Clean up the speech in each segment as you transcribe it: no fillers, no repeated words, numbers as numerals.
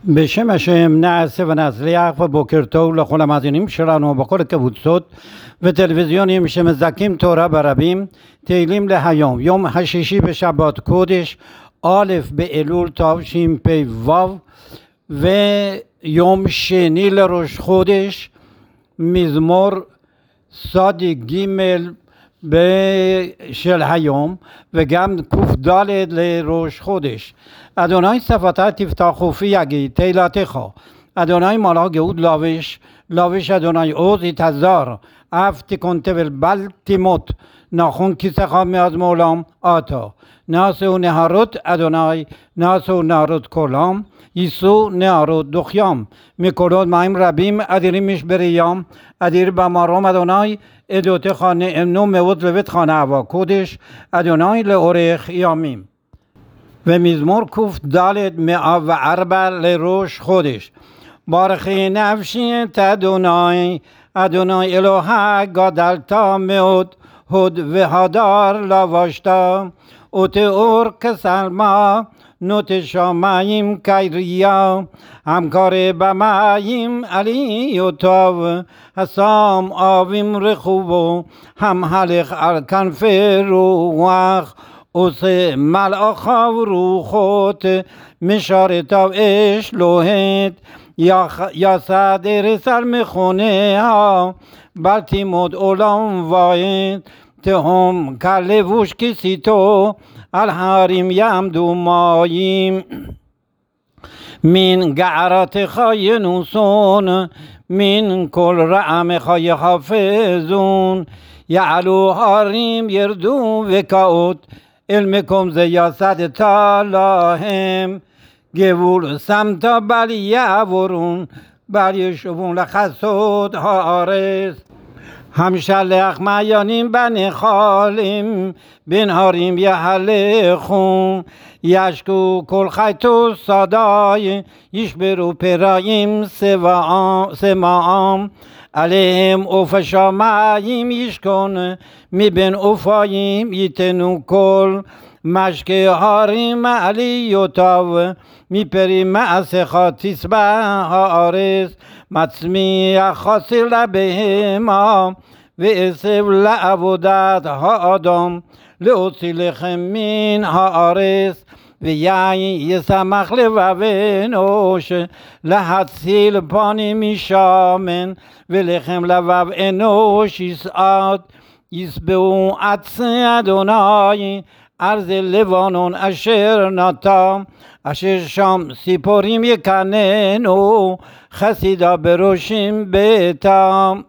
בשם השם נעשה ונצליח ובוקר טוב לכל המאזינים שלנו בכל הקבוצות וטלוויזיונים שמזכים תורה ברבים. תהילים להיום, יום השישי בשבת קודש א' באלול תשפ"ו ויום שני לראש חודש, מזמור צדיק ג' של היום וגם ק"ד לראש חודש. אדוני שפתי תפתח ופי יגיד תהילתך. אדוני מלך גאות לובש אדוני עוז יתהזר, אף תיכון תבל בל תימות, נכון כיסך מאז מעולם אתה. נעשו נהרות אדוני, נעשו נהרות כולם, יישאו נהרות דוחיים, מקורות מים רבים אדירים משבריים, אדיר במרום אדוני, עדותיך נאמנו מאוד לביתך נאווה קודש, אדוני לאורך ימים. ומזמור ק"ד 104 לראש חודש. ברכי נפשי את אדוני, אדוני אלוהי גדלת מאוד, הוד והדר לבשת, ותאור כסלמה, נוט שמים כעירייה, המקרא במים עליותיו, השם אבים רכובו, המהלך על כנפי רוח, עושה מלאכיו רוחות, משרתיו אש לוהט, יסד ארץ על מכוניה, בל תימוד עולם ועד, תהום כלבוש כיסיתו, על הרים יעמדו מים. מן גערתך ינוסון, מן כל רעמך יחפזון, יעלו הרים ירדו וקעות, אל מקום זה יסדת להם. גבול שמת בל יעבורון, בל ישובון לחסות הארץ. המשלח מעיינים בנחלים, בין הרים יהלכו, ישקו כל חייתו שדי, ישברו פראים סמאם, עליהם עוף השמים ישכון, מבין עופיים ייתנו קול, משקה הרים עליותיו, מפרי מעשיך תשבע הארץ, מצמיח חסר לבהמה, ועשב לעבודת האדם, להוציא לחם מן הארץ, ויין ישמח לבב אנוש, להציל פנים משמן, ולחם לבב אנוש יסעד. ישבעו עצי אדוני, ארז לבנון אשר נטע, אשר שם ציפורים יקננו, חסידה בראשים ביתם.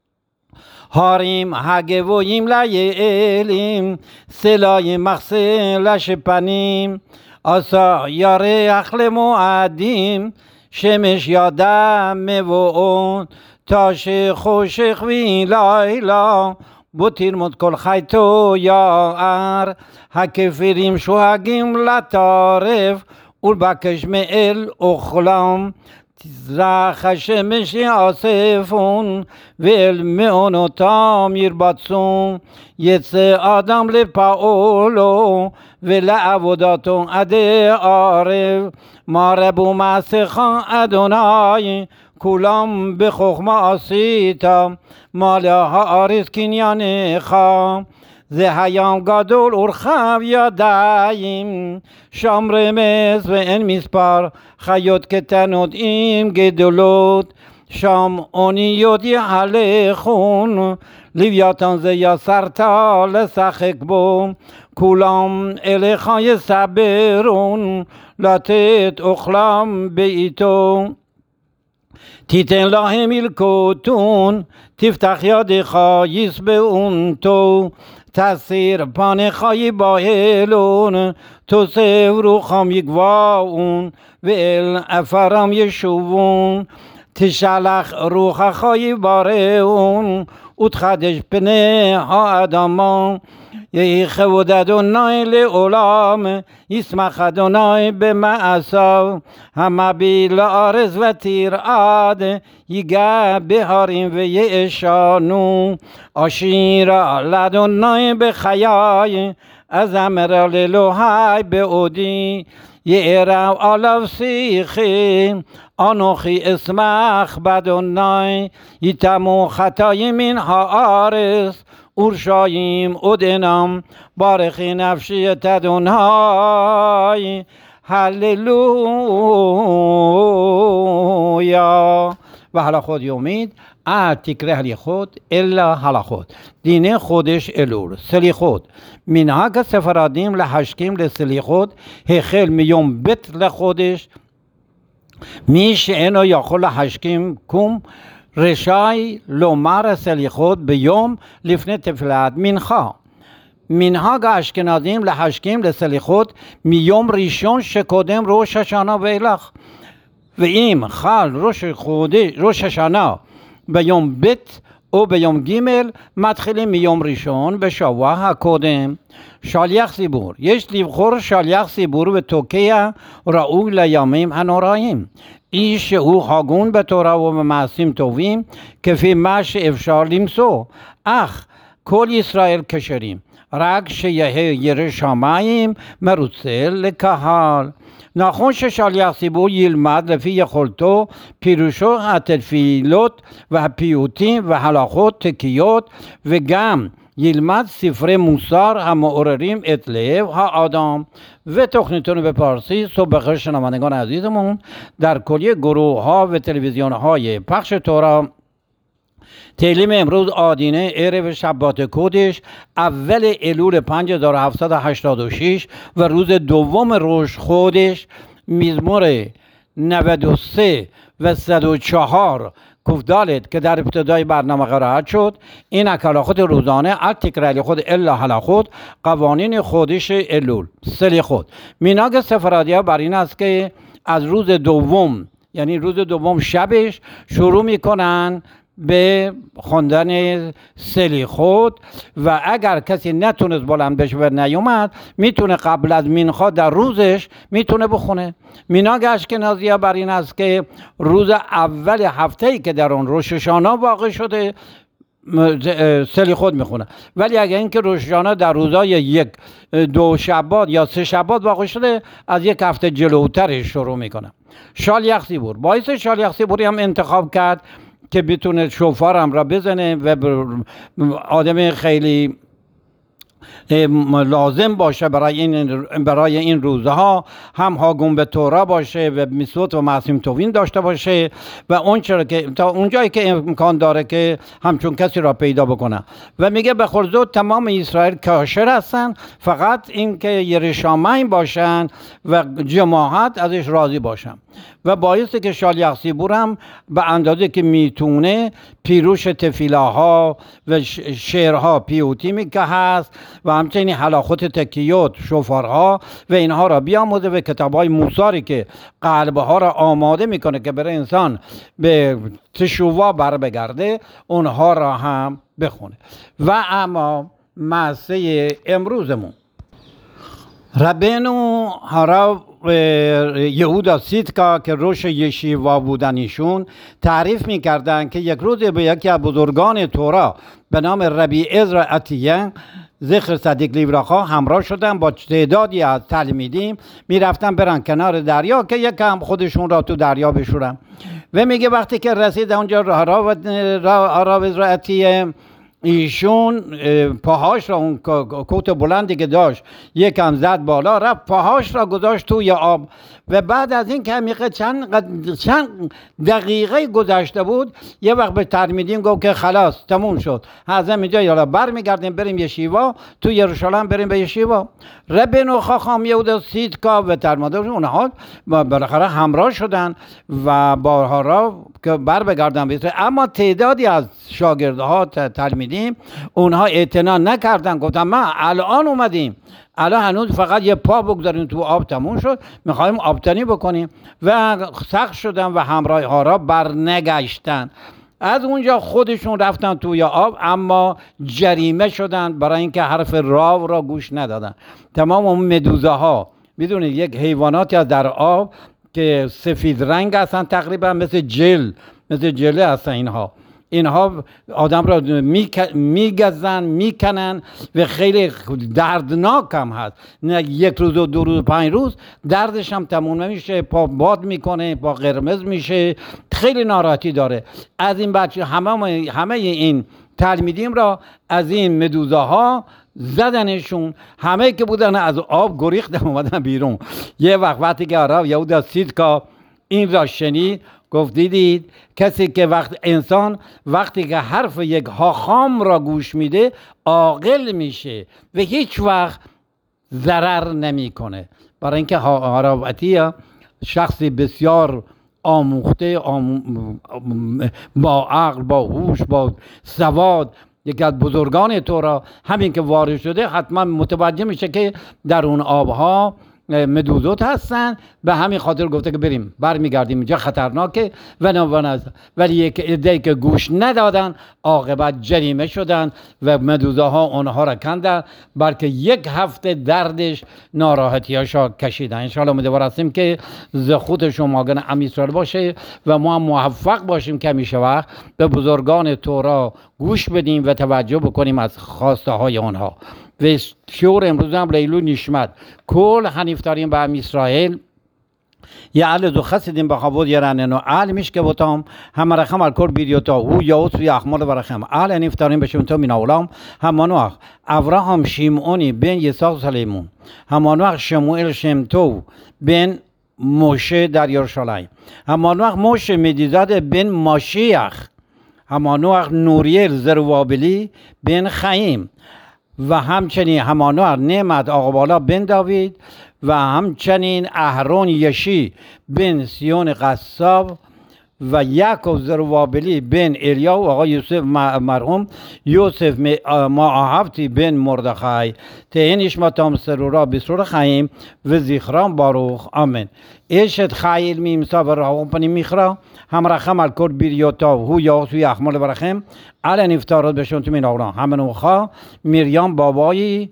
הרים הגבוהים ליעלים, סלעים מחסה לשפנים, עשה ירח למועדים, שמש ידה מבואות, תשך חושך ולילה, בו תרמוד כל חייתו יער, הכפירים שואגים לטרף, ולבקש מאל אוכלם. תזרח השמש יאספון, ואל מעונותם ירבצון, יצא אדם לפעולו, ולעבודתו עדי ערב. מה רבו מעשיך אדוני, כולם בחוכמה עשית, מלא הארץ קניינך. זה הים גדול ורחב ידיים, שם רמז ואין מספר, חיות קטנות עם גדולות, שם אוניות יהלכון, לוויתן זה יסרת לשחק בו, כולם אליך יסברון, לתת אוכלם בעיתו. תיתן להם ילקוטון, תפתח ידיך ישבעון תו, תסיר פניך יבהלון, תוסף רוחם יגבעון, ואל עפרם ישובון. תשלח רוחך יבראון, ותחדש פני האדמה. יהי כבוד אדוני לעולם, ישמח אדוני במעשיו, המביט לארץ ותרעד, ייגע בהרים וישנו. אשירה לאדוני בחיי, אזמר לאלוהי בעודי, یعرف آلو سیخی آنوخی اسمخ بدونای یتمو خطای من آرس اورشاییم ادنام بارخی نفشی تدونهای هللویا. و حالا خود یومید تکره هلی خود الا حالا خود دینه خودش الور سلی خود منها که سفرادیم لحشکیم لسلی خود هخل میوم بت لخودش میشه اینو یا خل حشکیم کم رشای لومار سلی خود بیوم لفنه تفلات منها که اشکنازیم لحشکیم لسلی خود میوم ریشون شکودم روش هشانا ویلخ و این خال روش هشانا بیوم بت او بیوم گیمل مدخل میوم ریشون به شواه کودم شالیخ سیبور یش لیبخور شالیخ سیبور به توکیه رعو لیامیم هنورایم ایش او هاگون به تورا و به معصیم توویم که فی مش افشالیم سو اخ کل اسرائیل کشریم رگ شیه یر شاماییم مروسل لکهال ناخونش شالیخ سیبور یلمد لفی خلطو پیروشو هتلفیلوت و پیوتیم و حلاخوت تکیوت و گم یلمد سفر موسار هم اورریم اطلیف ها آدم و تخنیتون به پارسی. صبح بخیر شنوندگان عزیزمون، در کلیه گروه ها و تلویزیون های پخش تورا تعلیم امروز آدینه عرب شبات کودش اول الول 5786 و روز دوم روز خودش مزمور 93 و 104 کفدالت که در ابتدای برنامه قرائت شد. این اکلاخت روزانه از تکراری خود الا حلا خود قوانین خودش الول سلی خود میناگ سفرادیا بر این است که از روز دوم یعنی روز دوم شبش شروع میکنن به خواندن سلی خود و اگر کسی نتونست بلند بشه و نیومد میتونه قبل از مینخا در روزش میتونه بخونه. میناگ اشکنازی بر این است که روز اول هفته‌ای که در اون روش هاشانه واقع شده سلی خود میخونه، ولی اگر اینکه روش هاشانه در روزای یک دو شبات یا سه شبات واقع شده از یک هفته جلوترش شروع میکنه. شالیخ سیبور باعث شالیخ سیبوری هم انتخاب کرد که بتونه شوفارم را بزنه و آدم خیلی لازم باشه برای این روزها، هم هاگون به تورا باشه و میسوت و معصوم توین داشته باشه و اون چرا که تا اونجایی که امکان داره که همچون کسی را پیدا بکنه. و میگه به خورزود تمام اسرائیل کاشر هستن، فقط این که یرشامین باشن و جماعت ازش راضی باشن. و باعث که شالیخ سیبور هم به اندازه که میتونه پیروش تفیلاها و شعرها پیوتیمی که هست و همچنین حلاخوت تکیوت شوفارها و اینها را بیاموزه و کتابهای موساری که قلبها را آماده میکنه که برای انسان به تشووا بر بگرده اونها را هم بخونه. و اما مسئله امروزمون ربینو هارا یهودا سیدکا که روش یشیوا بودن ایشون تعریف میکردن که یک روز به یکی از بزرگان تورا به نام ربی عزرا عطیه ذکر صدیق لیبراخا همراه شدن با تعدادی از تلمیدیم میرفتن برن کنار دریا که یکم خودشون را تو دریا بشورن. و میگه وقتی که رسید اونجا راه عزرا عطیه ایشون پاهاش را اون کوت بلندی که داشت یکم زد بالا رفت پاهاش را گذاشت توی آب و بعد از این که چند دقیقه گذشته بود یه وقت به تلمیدین گفت که خلاص تموم شد از اینجا یالا برمیگردیم بریم یشیوا تو یروشالیم بریم به یشیوا. ربینو خاخام یهودا سیدکا و تلمیدان اونها بالاخره همراه شدن و بارها را که بر بگردن بیسته. اما تعدادی از شاگردها تلمیدیم اونها اعتنا نکردن، گفتن ما الان اومدیم الان هنوز فقط یه پا بگذاریم تو آب تموم شد میخوایم آبتنی بکنیم و سخت شدن و همراه ها را برنگشتن. از اونجا خودشون رفتن توی آب اما جریمه شدن برای اینکه حرف راو را گوش ندادن. تمام اون مدوزه ها میدونید یک حیواناتی از در آب که سفید رنگ هستن تقریبا مثل جله هستن اینها اینها آدم را میگزن میکنن و خیلی دردناک هم هست. نه یک روز و 2 روز و 5 روز دردش هم تموم نمیشه، پا باد میکنه، پا قرمز میشه، خیلی ناراحتی داره. از این بچه همه این تلمیدیم را از این مدوزاها زدنشون، همه که بودن از آب گریختن اومدن بیرون. یه وقتی که آرا یهودا سیدکا این را شنید گفت دیدید کسی که وقتی که حرف یک حاخام را گوش میده عاقل میشه و هیچ وقت ضرر نمیکنه. برای اینکه هاراوتی شخصی بسیار آموخته، با عقل، با هوش، با سواد، یکی از بزرگان تورا، همین که وارد شده حتما متوجه میشه که در اون آبها مدوزوت هستن. به همین خاطر گفته که بریم برمیگردیم اینجا خطرناکه و ولی یک عده‌ای که گوش ندادن عاقبت جریمه شدن و مدوزاها اونها را کندن، بلکه 1 هفته دردش ناراحتیاشا کشیدن. انشاءالله امیدوار هستیم که زخوت شماگان اسرائیل باشه و ما هم موفق باشیم که همیشه وقت به بزرگان تورا گوش بدیم و توجه بکنیم از خواسته های آنها. و شور امروز هم لیلو نشمت کل هنیفتاریم به اسرائیل یعل دو خسیدیم به خبود یرنن و عل میش که بوتام هم رخم الکل بیریوتا او یاوت و احمال برخم عل هنیفتاریم بشیم تو میناولام همانوخ ابراهام شیمونی بن یساق سلیمون همانوخ شموئل شمتو بن موشه در یروشلایم همانوخ موشه مدیزاد بن ماشیخ همانوخ نوریل زروابلی بن خیم و همچنین همانوخ نعمت آقابالا بن داوید و همچنین اهرون یشی بن سیون قصاب و یعقوب زروابلی بن الیا و آقای یوسف مرحوم یوسف معاهبتی بن مردخای تهین اشماتام سرورا بسرور خیم و زیخران باروخ آمین. ایشت خیل میمسا و راهم پنی میخرا هم رخم الکل بیریوتا هو یاسوی احمال برخم الان افتارات بشون تو مین آوران همون خواه میریام بابایی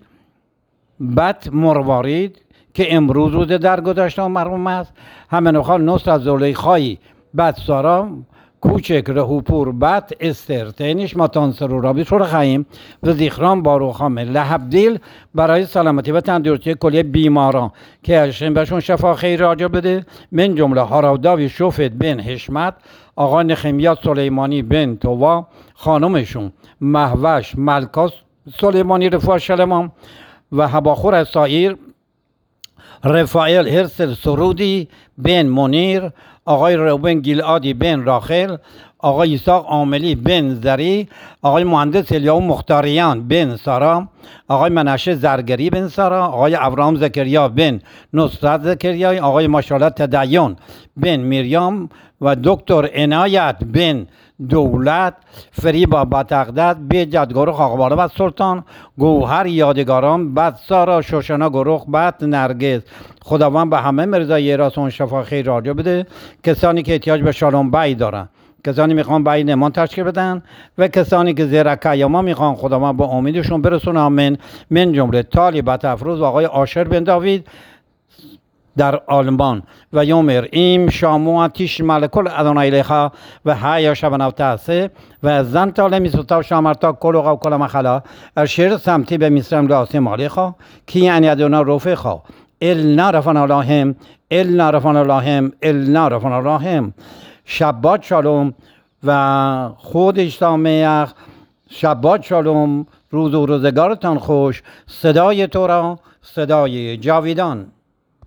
بط مروارید که امروز روز درگذشته مرحوم است. همین خال نصر از زلیخایی بد سارا کوچک رهوپور بد استر تینش ماتان سرورابی سر خیم و زیخران باروخام لحبدیل برای سلامتی و تندرستی کلیه بیماران که هشم بهشون شفا خیر راجع بده. من جمله هاراوداوی شوفت بن حشمت، آقا نخمیات سلیمانی بن توا، خانمشون مهوش ملکاس سلیمانی رفاه شلمان و هباخور اسایر رفائل هرسل سرودی بن منیر، آقای روبن گیلادی بن راخل، آقای ایساق عاملی بن زری، آقای مهندس الیاو مختاریان بن سارا، آقای منشه زرگری بن سارا، آقای ابراهام زکریا بن نصرت زکریای، آقای ماشاءالله تدیون بن میریام و دکتر عنایت بن دولت فریبا بطقدت به جدگروخ آقابالا بد سلطان گوهر یادگاران بد سارا شوشنا گروخ بد نرگز. خداوند به همه مرزای راسون شفا خیر راجع بده. کسانی که احتیاج به شالوم بی دارن، کسانی میخوان بی نمان تشکیل بدن و کسانی که زیرکه یا ما میخوان خداوند با امیدشون برسون آمین. من جمله تالی بطفروز و آقای آشر بن داوید در آلمان و یومر ایم شامو تیش ملکل ادونای لخا و هایا شبناو تاسه و زن تاله میسوتا شامرتا کلوغا و کل مخلا ارشیر سمتی به میسرم لاسی مالیخا کی یعنی ادونا روفخا النا رفان اللهم النا رفان اللهم النا رفان اللهم. شبات شالوم و خود اجتماع شبات شالوم. روز و روزگارتان خوش. صدای تو را صدای جاویدان.